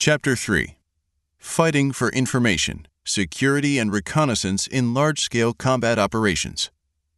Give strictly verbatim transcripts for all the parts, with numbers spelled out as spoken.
Chapter three. Fighting for Information, Security and Reconnaissance in Large-Scale Combat Operations.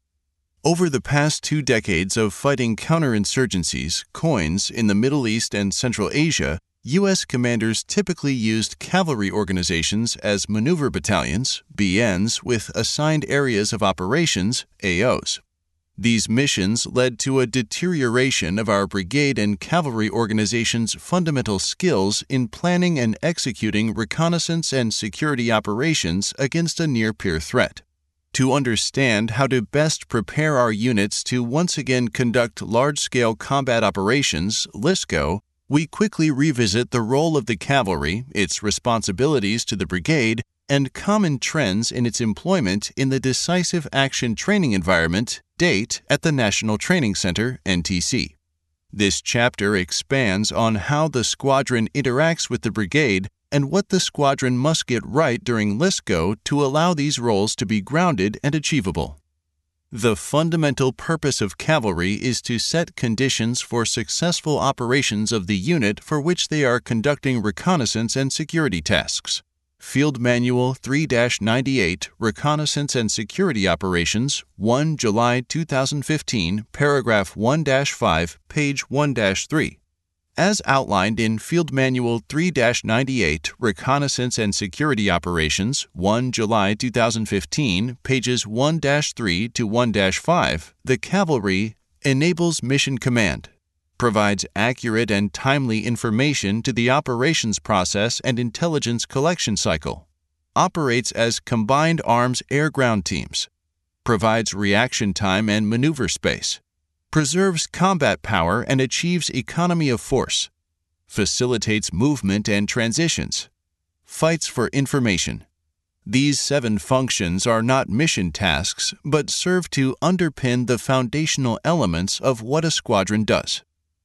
Over the past two decades of fighting counterinsurgencies, COINs, in the Middle East and Central Asia, U S commanders typically used cavalry organizations as maneuver battalions, B Ns, with assigned areas of operations, A Os. These missions led to a deterioration of our brigade and cavalry organization's fundamental skills in planning and executing reconnaissance and security operations against a near-peer threat. To understand how to best prepare our units to once again conduct large-scale combat operations, LSCO, we quickly revisit the role of the cavalry, its responsibilities to the brigade, and common trends in its employment in the Decisive Action Training Environment, DATE, at the National Training Center, N T C. This chapter expands on how the squadron interacts with the brigade and what the squadron must get right during LSCO to allow these roles to be grounded and achievable. The fundamental purpose of cavalry is to set conditions for successful operations of the unit for which they are conducting reconnaissance and security tasks. Field Manual three dash ninety-eight, Reconnaissance and Security Operations, the first of July two thousand fifteen, paragraph one dash five, page one dash three. As outlined in Field Manual three dash ninety-eight, Reconnaissance and Security Operations, the first of July two thousand fifteen, pages one dash three to one dash five, the cavalry enables mission command, provides accurate and timely information to the operations process and intelligence collection cycle, operates as combined arms air-ground teams, provides reaction time and maneuver space, preserves combat power and achieves economy of force, facilitates movement and transitions, fights for information. These seven functions are not mission tasks, but serve to underpin the foundational elements of what a squadron does.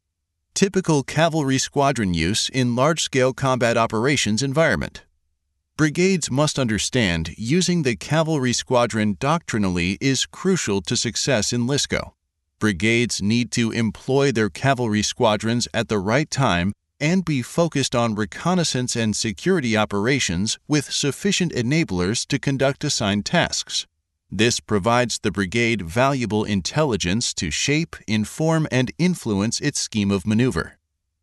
Typical cavalry squadron use in large-scale combat operations environment. Brigades must understand using the cavalry squadron doctrinally is crucial to success in LSCO. Brigades need to employ their cavalry squadrons at the right time and be focused on reconnaissance and security operations with sufficient enablers to conduct assigned tasks. This provides the brigade valuable intelligence to shape, inform, and influence its scheme of maneuver.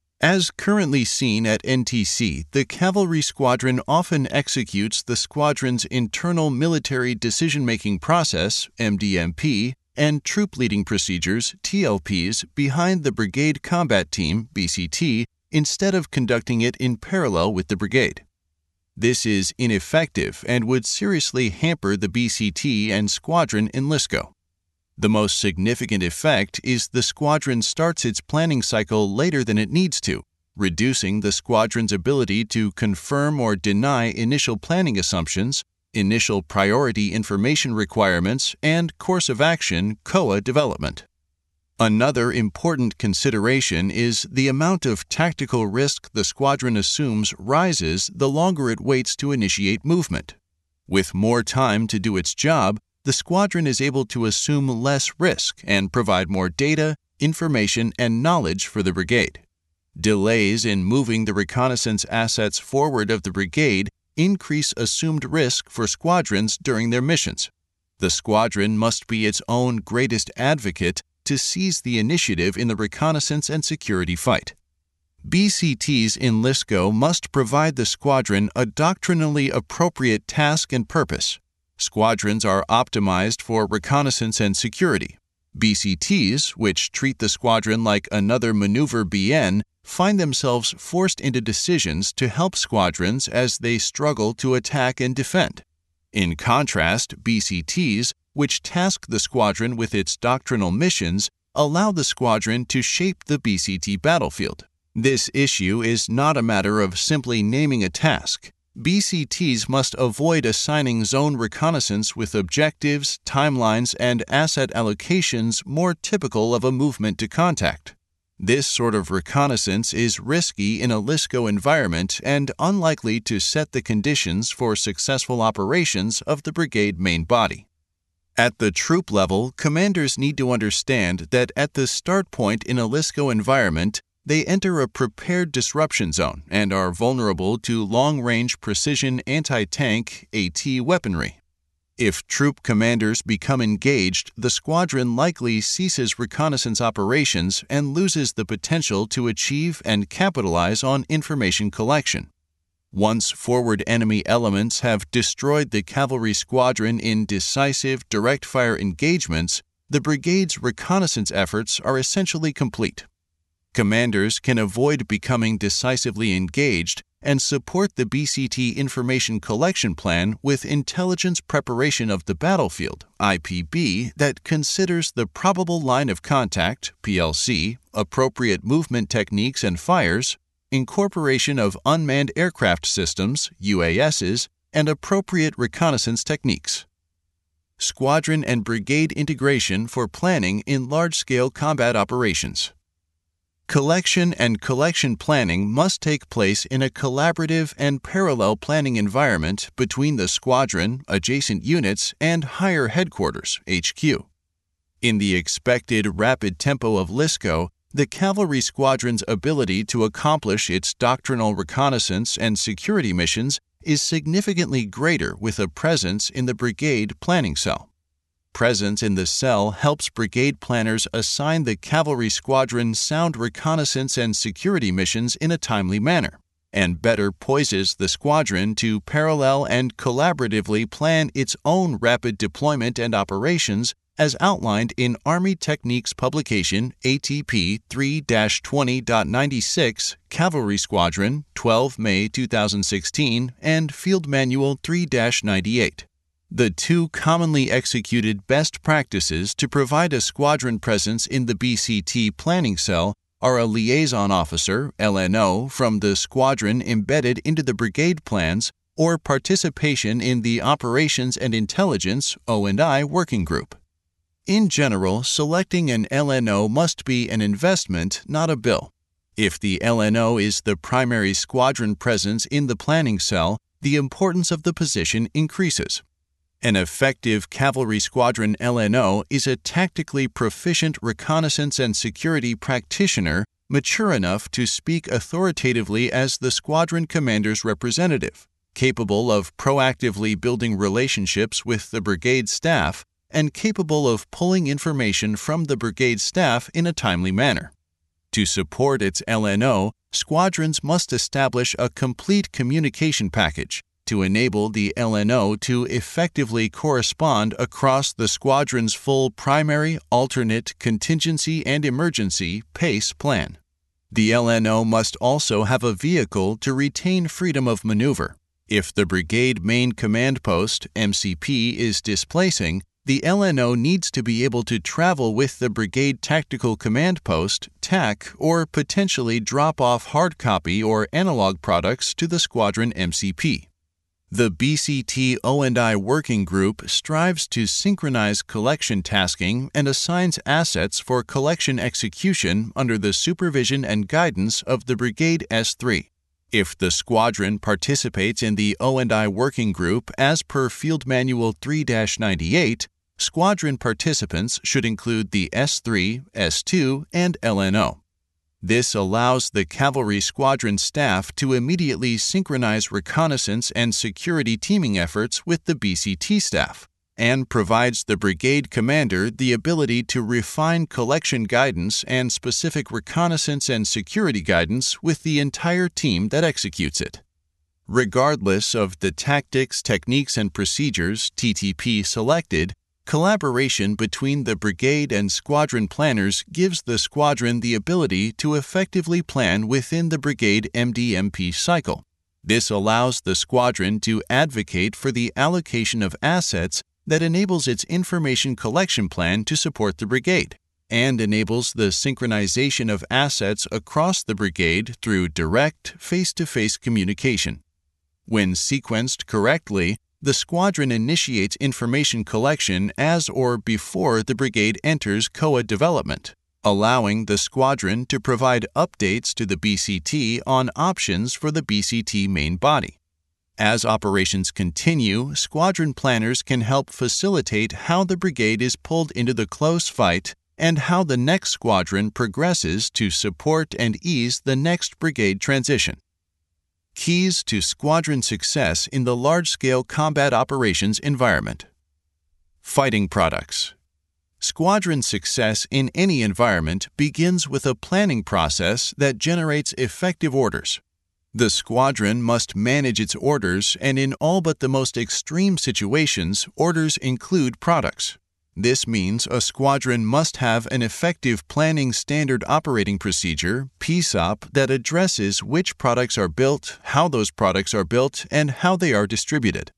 As currently seen at N T C, the cavalry squadron often executes the squadron's internal military decision-making process, M D M P, and troop leading procedures, T L Ps, behind the brigade combat team, B C T, instead of conducting it in parallel with the brigade. This is ineffective and would seriously hamper the B C T and squadron in LSCO. The most significant effect is the squadron starts its planning cycle later than it needs to, reducing the squadron's ability to confirm or deny initial planning assumptions, initial priority information requirements, and course of action C O A development. Another important consideration is the amount of tactical risk the squadron assumes rises the longer it waits to initiate movement. With more time to do its job, the squadron is able to assume less risk and provide more data, information, and knowledge for the brigade. Delays in moving the reconnaissance assets forward of the brigade increase assumed risk for squadrons during their missions. The squadron must be its own greatest advocate to seize the initiative in the reconnaissance and security fight. B C Ts in LSCO must provide the squadron a doctrinally appropriate task and purpose. Squadrons are optimized for reconnaissance and security. B C Ts, which treat the squadron like another maneuver B N, find themselves forced into decisions to help squadrons as they struggle to attack and defend. In contrast, B C Ts, which task the squadron with its doctrinal missions, allow the squadron to shape the B C T battlefield. This issue is not a matter of simply naming a task. B C Ts must avoid assigning zone reconnaissance with objectives, timelines, and asset allocations more typical of a movement to contact. This sort of reconnaissance is risky in a LSCO environment and unlikely to set the conditions for successful operations of the brigade main body. At the troop level, commanders need to understand that at the start point in a LSCO environment, they enter a prepared disruption zone and are vulnerable to long-range precision anti-tank (AT) weaponry. If troop commanders become engaged, the squadron likely ceases reconnaissance operations and loses the potential to achieve and capitalize on information collection. Once forward enemy elements have destroyed the cavalry squadron in decisive direct-fire engagements, the brigade's reconnaissance efforts are essentially complete. Commanders can avoid becoming decisively engaged and support the B C T information collection plan with intelligence preparation of the battlefield (I P B) that considers the probable line of contact (P L C), appropriate movement techniques and fires, incorporation of unmanned aircraft systems (U A Ss), and appropriate reconnaissance techniques. Squadron and brigade integration for planning in large-scale combat operations. Collection and collection planning must take place in a collaborative and parallel planning environment between the squadron, adjacent units, and higher headquarters (H Q). In the expected rapid tempo of LSCO, the cavalry squadron's ability to accomplish its doctrinal reconnaissance and security missions is significantly greater with a presence in the brigade planning cell. Presence in the cell helps brigade planners assign the cavalry squadron sound reconnaissance and security missions in a timely manner, and better poises the squadron to parallel and collaboratively plan its own rapid deployment and operations as outlined in Army Techniques publication A T P three dash twenty point ninety-six, Cavalry Squadron, twelve May two thousand sixteen, and Field Manual three dash ninety-eight. The two commonly executed best practices to provide a squadron presence in the B C T planning cell are a liaison officer, L N O, from the squadron embedded into the brigade plans, or participation in the Operations and Intelligence (O and I) working group. In general, selecting an L N O must be an investment, not a bill. If the L N O is the primary squadron presence in the planning cell, the importance of the position increases. An effective cavalry squadron L N O is a tactically proficient reconnaissance and security practitioner mature enough to speak authoritatively as the squadron commander's representative, capable of proactively building relationships with the brigade staff, and capable of pulling information from the brigade staff in a timely manner. To support its L N O, squadrons must establish a complete communication package to enable the L N O to effectively correspond across the squadron's full primary, alternate, contingency, and emergency PACE plan. The L N O must also have a vehicle to retain freedom of maneuver. If the Brigade Main Command Post (M C P) is displacing, the L N O needs to be able to travel with the Brigade Tactical Command Post (T A C) or potentially drop off hard copy or analog products to the squadron M C P. The B C T O and I Working Group strives to synchronize collection tasking and assigns assets for collection execution under the supervision and guidance of the Brigade S three. If the squadron participates in the O and I Working Group as per Field Manual three dash ninety-eight, squadron participants should include the S three, S two, and L N O. This allows the cavalry squadron staff to immediately synchronize reconnaissance and security teaming efforts with the B C T staff, and provides the brigade commander the ability to refine collection guidance and specific reconnaissance and security guidance with the entire team that executes it. Regardless of the tactics, techniques, and procedures (T T P) selected, collaboration between the brigade and squadron planners gives the squadron the ability to effectively plan within the brigade M D M P cycle. This allows the squadron to advocate for the allocation of assets that enables its information collection plan to support the brigade, and enables the synchronization of assets across the brigade through direct, face-to-face communication. When sequenced correctly, the squadron initiates information collection as or before the brigade enters C O A development, allowing the squadron to provide updates to the B C T on options for the B C T main body. As operations continue, squadron planners can help facilitate how the brigade is pulled into the close fight and how the next squadron progresses to support and ease the next brigade transition. Keys to squadron success in the large-scale combat operations environment. Fighting products. Squadron success in any environment begins with a planning process that generates effective orders. The squadron must manage its orders, and in all but the most extreme situations, orders include products. This means a squadron must have an effective Planning Standard Operating Procedure, P S O P, that addresses which products are built, how those products are built, and how they are distributed.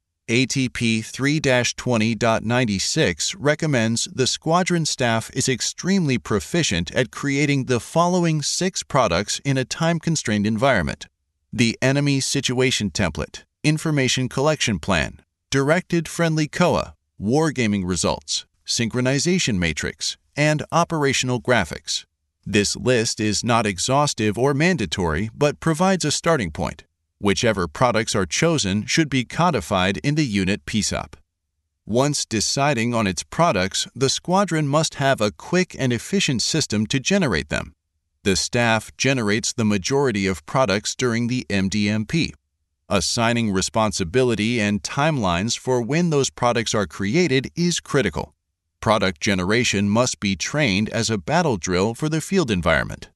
A T P three twenty point ninety-six recommends the squadron staff is extremely proficient at creating the following six products in a time-constrained environment: the Enemy Situation Template, Information Collection Plan, Directed Friendly C O A, Wargaming Results, Synchronization Matrix, and Operational Graphics. This list is not exhaustive or mandatory, but provides a starting point. Whichever products are chosen should be codified in the unit P S O P. Once deciding on its products, the squadron must have a quick and efficient system to generate them. The staff generates the majority of products during the M D M P. Assigning responsibility and timelines for when those products are created is critical. Product generation must be trained as a battle drill for the field environment.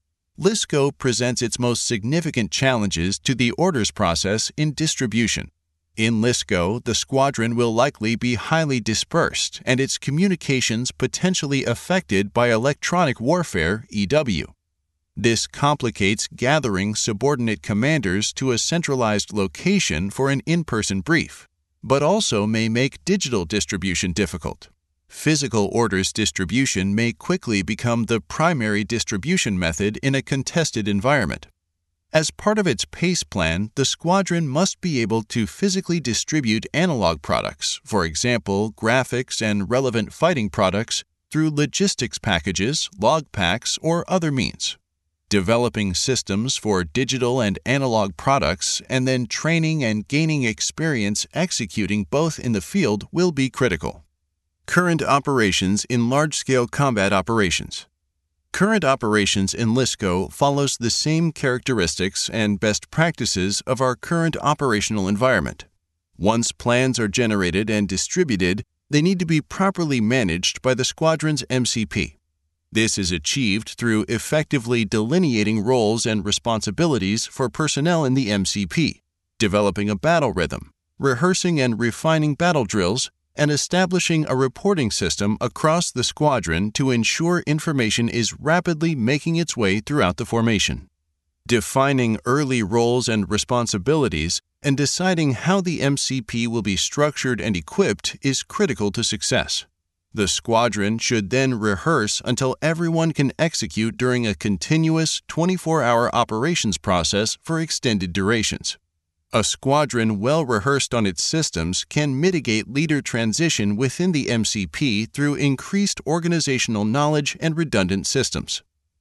LISCO presents its most significant challenges to the orders process in distribution. In LISCO, the squadron will likely be highly dispersed and its communications potentially affected by electronic warfare, E W. This complicates gathering subordinate commanders to a centralized location for an in-person brief, but also may make digital distribution difficult. Physical orders distribution may quickly become the primary distribution method in a contested environment. As part of its PACE plan, the squadron must be able to physically distribute analog products, for example, graphics and relevant fighting products, through logistics packages, log packs, or other means. Developing systems for digital and analog products, and then training and gaining experience executing both in the field will be critical. Current operations in large-scale combat operations. Current operations in LISCO follows the same characteristics and best practices of our current operational environment. Once plans are generated and distributed, they need to be properly managed by the squadron's M C P. This is achieved through effectively delineating roles and responsibilities for personnel in the M C P, developing a battle rhythm, rehearsing and refining battle drills, and establishing a reporting system across the squadron to ensure information is rapidly making its way throughout the formation. Defining early roles and responsibilities and deciding how the M C P will be structured and equipped is critical to success. The squadron should then rehearse until everyone can execute during a continuous twenty-four hour operations process for extended durations. A squadron well rehearsed on its systems can mitigate leader transition within the M C P through increased organizational knowledge and redundant systems.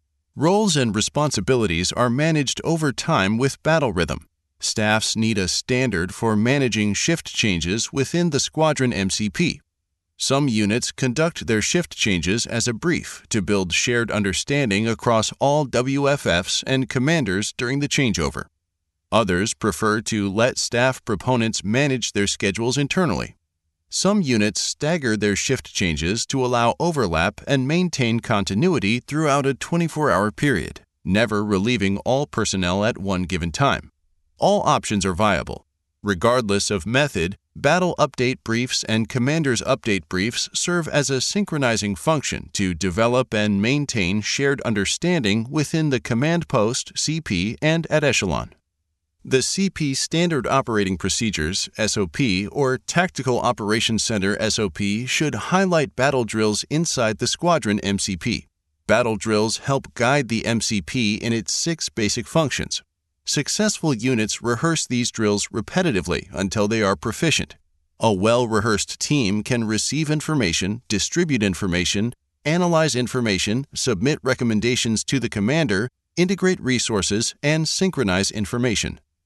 Roles and responsibilities are managed over time with battle rhythm. Staffs need a standard for managing shift changes within the squadron M C P. Some units conduct their shift changes as a brief to build shared understanding across all W F Fs and commanders during the changeover. Others prefer to let staff proponents manage their schedules internally. Some units stagger their shift changes to allow overlap and maintain continuity throughout a twenty-four hour period, never relieving all personnel at one given time. All options are viable. Regardless of method, battle update briefs and commanders update briefs serve as a synchronizing function to develop and maintain shared understanding within the command post, C P, and at echelon. The C P Standard Operating Procedures, S O P, or Tactical Operations Center S O P should highlight battle drills inside the squadron M C P. Battle drills help guide the M C P in its six basic functions. Successful units rehearse these drills repetitively until they are proficient. A well-rehearsed team can receive information, distribute information, analyze information, submit recommendations to the commander, integrate resources, and synchronize information.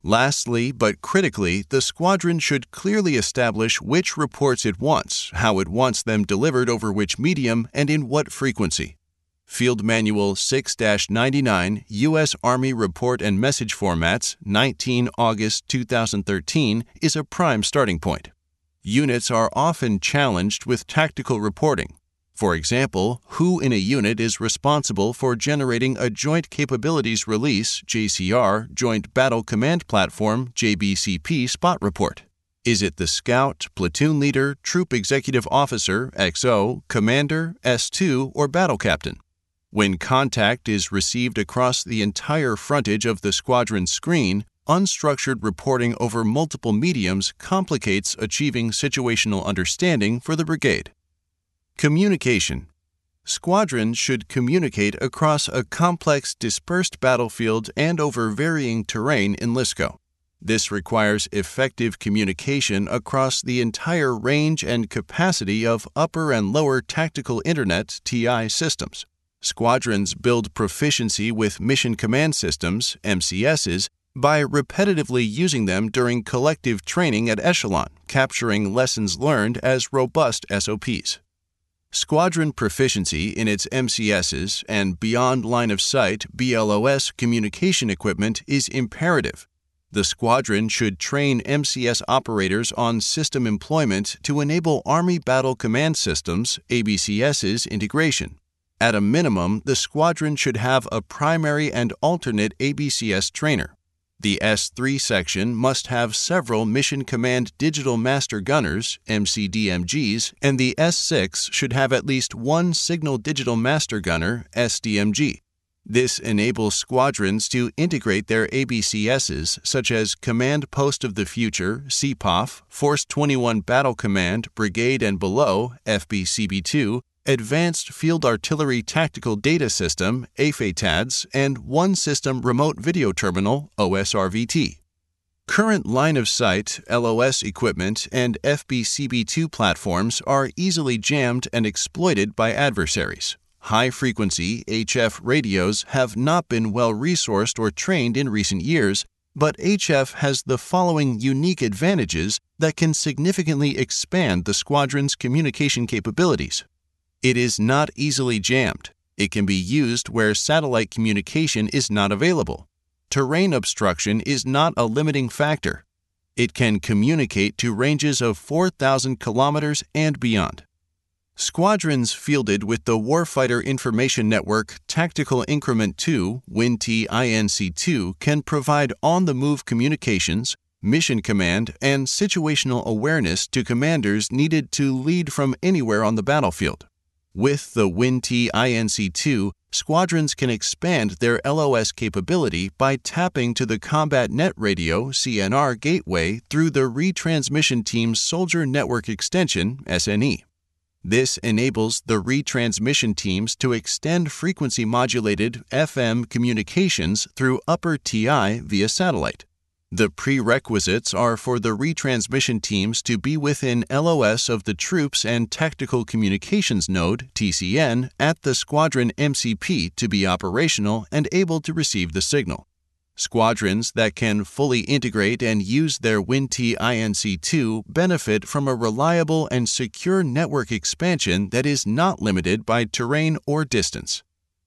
Lastly, but critically, the squadron should clearly establish which reports it wants, how it wants them delivered over which medium, and in what frequency. Field Manual six dash ninety-nine, U S Army Report and Message Formats, nineteen August two thousand thirteen, is a prime starting point. Units are often challenged with tactical reporting. For example, who in a unit is responsible for generating a Joint Capabilities Release (J C R) Joint Battle Command Platform (J B C P) spot report? Is it the Scout, Platoon Leader, Troop Executive Officer (X O), Commander, S two, or Battle Captain? When contact is received across the entire frontage of the squadron screen, unstructured reporting over multiple mediums complicates achieving situational understanding for the brigade. Communication. Squadrons should communicate across a complex dispersed battlefield and over varying terrain in LSCO. This requires effective communication across the entire range and capacity of upper and lower tactical internet (T I) systems. Squadrons build proficiency with Mission Command Systems (M C Ss) by repetitively using them during collective training at Echelon, capturing lessons learned as robust S O Ps. Squadron proficiency in its M C Ss and beyond line of sight B L O S communication equipment is imperative. The squadron should train M C S operators on system employment to enable Army Battle Command Systems (A B C Ss) integration. At a minimum, the squadron should have a primary and alternate A B C S trainer. The S three section must have several Mission Command Digital Master Gunners (M C D M Gs), and the S six should have at least one Signal Digital Master Gunner (S D M G). This enables squadrons to integrate their A B C Ss, such as Command Post of the Future (C P O F), Force twenty-one Battle Command, Brigade and Below (F B C B two), Advanced Field Artillery Tactical Data System (A F A T A Ds), and One System Remote Video Terminal (O S R V T). Current line-of-sight L O S equipment and F B C B two platforms are easily jammed and exploited by adversaries. High-frequency H F radios have not been well resourced or trained in recent years, but H F has the following unique advantages that can significantly expand the squadron's communication capabilities. It is not easily jammed. It can be used where satellite communication is not available. Terrain obstruction is not a limiting factor. It can communicate to ranges of four thousand kilometers and beyond. Squadrons fielded with the Warfighter Information Network Tactical Increment two (W I N T I N C two) can provide on-the-move communications, mission command, and situational awareness to commanders needed to lead from anywhere on the battlefield. With the W I N T I N C two, squadrons can expand their L O S capability by tapping to the Combat Net Radio (C N R) gateway through the Retransmission Team's Soldier Network Extension (S N E). This enables the retransmission teams to extend frequency-modulated F M communications through upper T I via satellite. The prerequisites are for the retransmission teams to be within L O S of the Troops and Tactical Communications Node (T C N) at the squadron M C P to be operational and able to receive the signal. Squadrons that can fully integrate and use their W I N T I N C two benefit from a reliable and secure network expansion that is not limited by terrain or distance.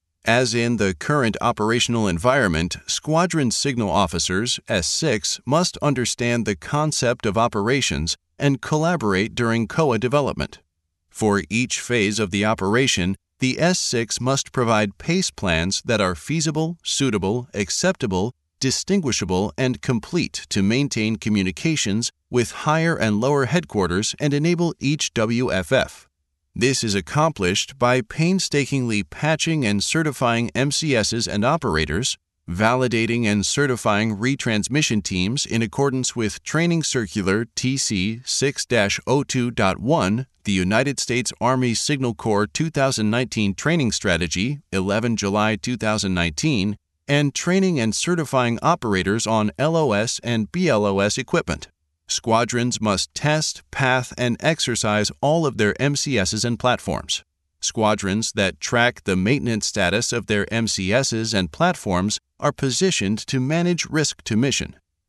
As in the current operational environment, squadron signal officers, S six, must understand the concept of operations and collaborate during C O A development. For each phase of the operation, the S six must provide PACE plans that are feasible, suitable, acceptable, distinguishable, and complete to maintain communications with higher and lower headquarters and enable each W F F. This is accomplished by painstakingly patching and certifying M C Ss and operators, validating and certifying retransmission teams in accordance with Training Circular T C six dash oh two point one, the United States Army Signal Corps two thousand nineteen Training Strategy, eleven July two thousand nineteen, and training and certifying operators on L O S and B L O S equipment. Squadrons must test, path, and exercise all of their M C Ss and platforms. Squadrons that track the maintenance status of their M C Ss and platforms are positioned to manage risk to mission.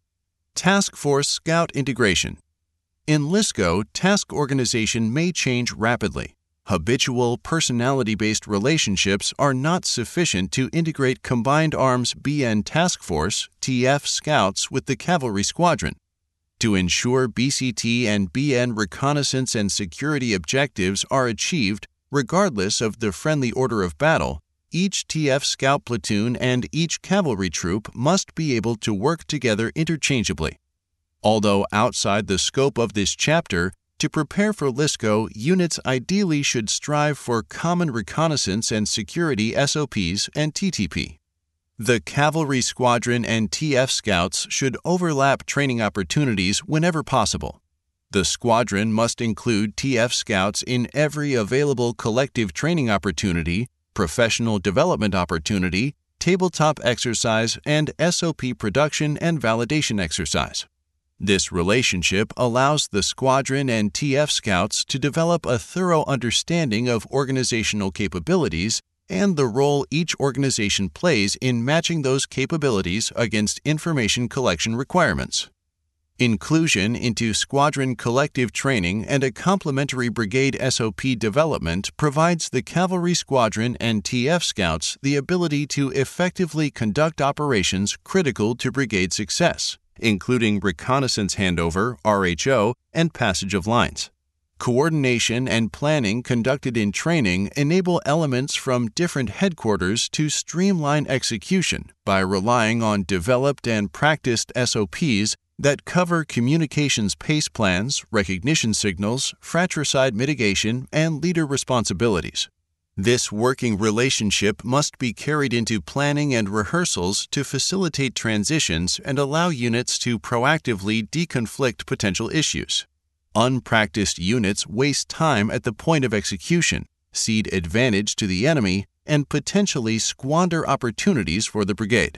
Task Force Scout Integration. In LISCO, task organization may change rapidly. Habitual personality-based relationships are not sufficient to integrate Combined Arms B N Task Force T F Scouts with the Cavalry Squadron. To ensure B C T and B N reconnaissance and security objectives are achieved regardless of the friendly order of battle, each T F Scout platoon and each cavalry troop must be able to work together interchangeably. Although outside the scope of this chapter, to prepare for LISCO, units ideally should strive for common reconnaissance and security S O Ps and T T P. The Cavalry Squadron and T F Scouts should overlap training opportunities whenever possible. The squadron must include T F Scouts in every available collective training opportunity, professional development opportunity, tabletop exercise, and S O P production and validation exercise. This relationship allows the squadron and T F Scouts to develop a thorough understanding of organizational capabilities and the role each organization plays in matching those capabilities against information collection requirements. Inclusion into squadron collective training and a complementary brigade S O P development provides the Cavalry Squadron and T F Scouts the ability to effectively conduct operations critical to brigade success, including reconnaissance handover, R H O, and passage of lines. Coordination and planning conducted in training enable elements from different headquarters to streamline execution by relying on developed and practiced S O Ps that cover communications pace plans, recognition signals, fratricide mitigation, and leader responsibilities. This working relationship must be carried into planning and rehearsals to facilitate transitions and allow units to proactively deconflict potential issues. Unpracticed units waste time at the point of execution, cede advantage to the enemy, and potentially squander opportunities for the brigade.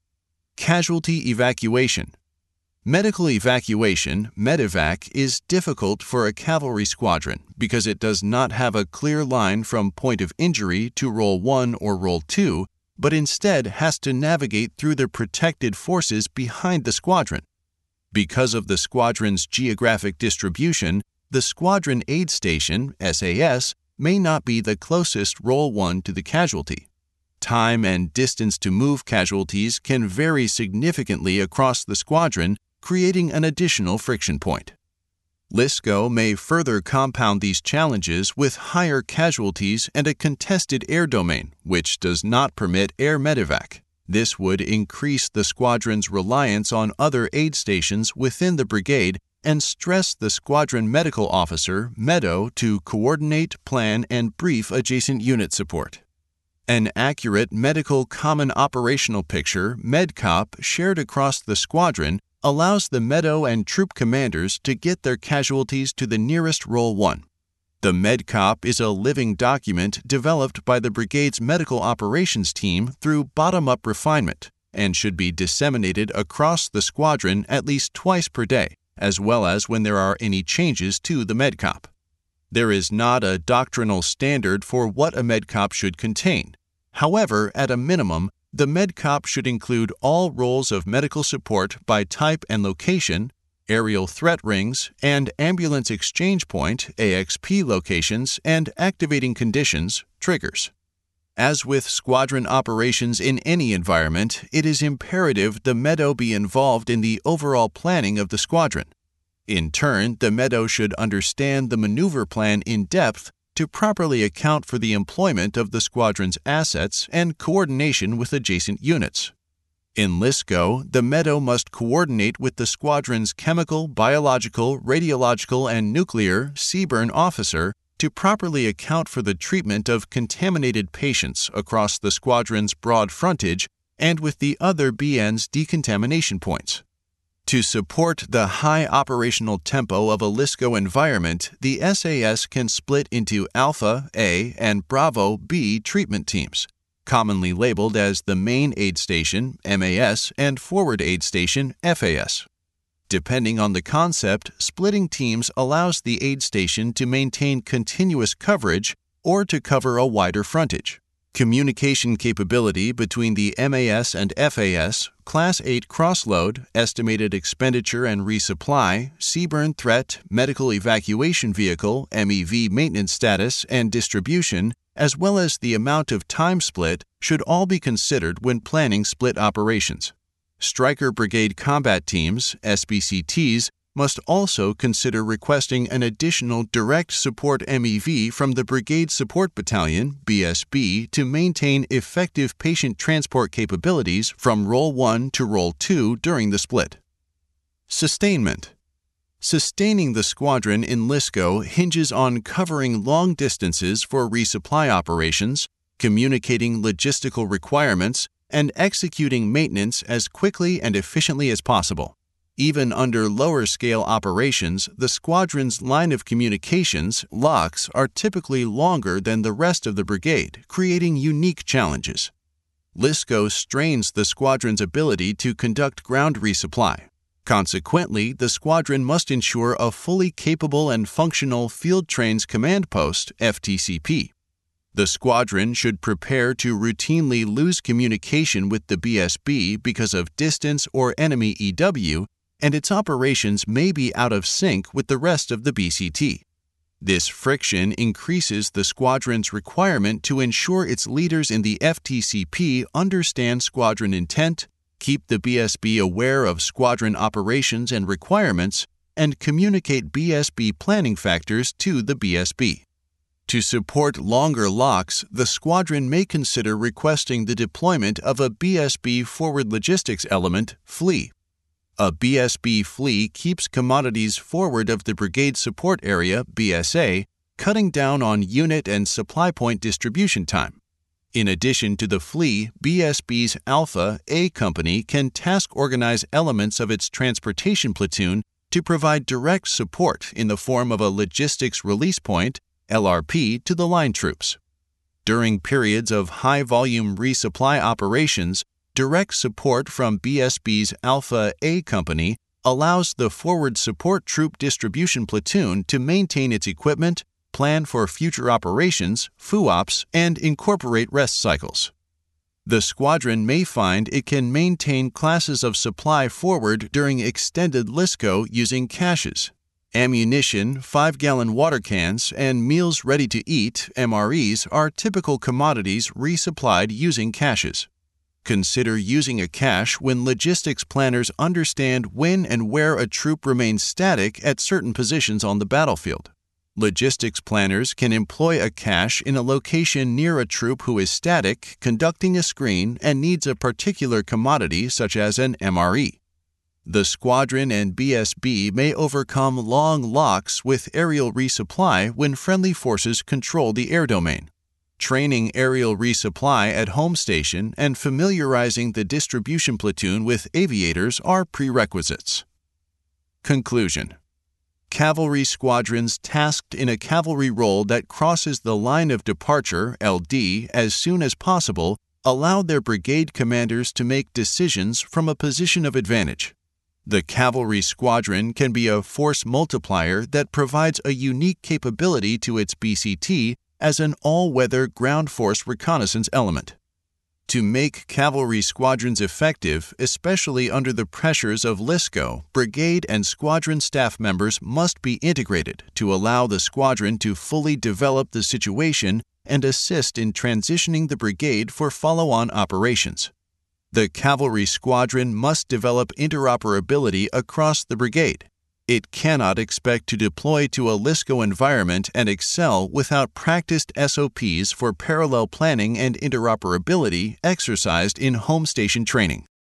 Casualty evacuation. Medical evacuation, medevac, is difficult for a cavalry squadron because it does not have a clear line from point of injury to Role one or Role two, but instead has to navigate through the protected forces behind the squadron. Because of the squadron's geographic distribution, the Squadron Aid Station, S A S, may not be the closest Role one to the casualty. Time and distance to move casualties can vary significantly across the squadron, creating an additional friction point. LISCO may further compound these challenges with higher casualties and a contested air domain, which does not permit air medevac. This would increase the squadron's reliance on other aid stations within the brigade and stress the squadron medical officer, MEDO, to coordinate, plan, and brief adjacent unit support. An accurate medical common operational picture, MEDCOP, shared across the squadron allows the MEDO and troop commanders to get their casualties to the nearest Role one. The MEDCOP is a living document developed by the brigade's medical operations team through bottom-up refinement and should be disseminated across the squadron at least twice per day, as well as when there are any changes to the MEDCOP. There is not a doctrinal standard for what a MEDCOP should contain. However, at a minimum, the MEDCOP should include all roles of medical support by type and location, aerial threat rings, and ambulance exchange point A X P locations and activating conditions, triggers. As with squadron operations in any environment, it is imperative the MEDO be involved in the overall planning of the squadron. In turn, the MEDO should understand the maneuver plan in depth to properly account for the employment of the squadron's assets and coordination with adjacent units. In LISCO, the MEDO must coordinate with the squadron's chemical, biological, radiological, and nuclear C BURN officer to properly account for the treatment of contaminated patients across the squadron's broad frontage and with the other B N's decontamination points. To support the high operational tempo of a LISCO environment, the S A S can split into Alpha A and Bravo B treatment teams, commonly labeled as the Main Aid Station, M A S, and Forward Aid Station, F A S. Depending on the concept, splitting teams allows the aid station to maintain continuous coverage or to cover a wider frontage. Communication capability between the M A S and F A S, Class eight crossload, estimated expenditure and resupply, seaborne threat, medical evacuation vehicle, M E V maintenance status, and distribution, as well as the amount of time split, should all be considered when planning split operations. Stryker Brigade Combat Teams, S B C Ts, must also consider requesting an additional direct support M E V from the Brigade Support Battalion, B S B, to maintain effective patient transport capabilities from Role one to Role two during the split. Sustainment. Sustaining the squadron in LSCO hinges on covering long distances for resupply operations, communicating logistical requirements, and executing maintenance as quickly and efficiently as possible. Even under lower-scale operations, the squadron's line of communications, L O Cs, are typically longer than the rest of the brigade, creating unique challenges. LSCO strains the squadron's ability to conduct ground resupply. Consequently, the squadron must ensure a fully capable and functional Field Trains Command Post, F T C P. The squadron should prepare to routinely lose communication with the B S B because of distance or enemy E W, and its operations may be out of sync with the rest of the B C T. This friction increases the squadron's requirement to ensure its leaders in the F T C P understand squadron intent, keep the B S B aware of squadron operations and requirements, and communicate B S B planning factors to the B S B. To support longer locks, the squadron may consider requesting the deployment of a B S B forward logistics element, F L E. A B S B F L E keeps commodities forward of the brigade support area, B S A, cutting down on unit and supply point distribution time. In addition to the F L E, B S B's Alpha A Company can task organize elements of its transportation platoon to provide direct support in the form of a logistics release point, L R P, to the line troops. During periods of high-volume resupply operations, direct support from B S B's Alpha A Company allows the Forward Support Troop Distribution Platoon to maintain its equipment, plan for future operations, F U Ops, and incorporate rest cycles. The squadron may find it can maintain classes of supply forward during extended LSCO using caches. Ammunition, five-gallon water cans, and meals ready to eat, M R Es, are typical commodities resupplied using caches. Consider using a cache when logistics planners understand when and where a troop remains static at certain positions on the battlefield. Logistics planners can employ a cache in a location near a troop who is static, conducting a screen, and needs a particular commodity such as an M R E. The squadron and B S B may overcome long locks with aerial resupply when friendly forces control the air domain. Training aerial resupply at home station and familiarizing the distribution platoon with aviators are prerequisites. Conclusion. Cavalry squadrons tasked in a cavalry role that crosses the line of departure, L D, as soon as possible allow their brigade commanders to make decisions from a position of advantage. The cavalry squadron can be a force multiplier that provides a unique capability to its B C T as an all-weather ground force reconnaissance element. To make cavalry squadrons effective, especially under the pressures of LSCO, brigade and squadron staff members must be integrated to allow the squadron to fully develop the situation and assist in transitioning the brigade for follow-on operations. The cavalry squadron must develop interoperability across the brigade. It cannot expect to deploy to a LSCO environment and excel without practiced S O Ps for parallel planning and interoperability exercised in home station training.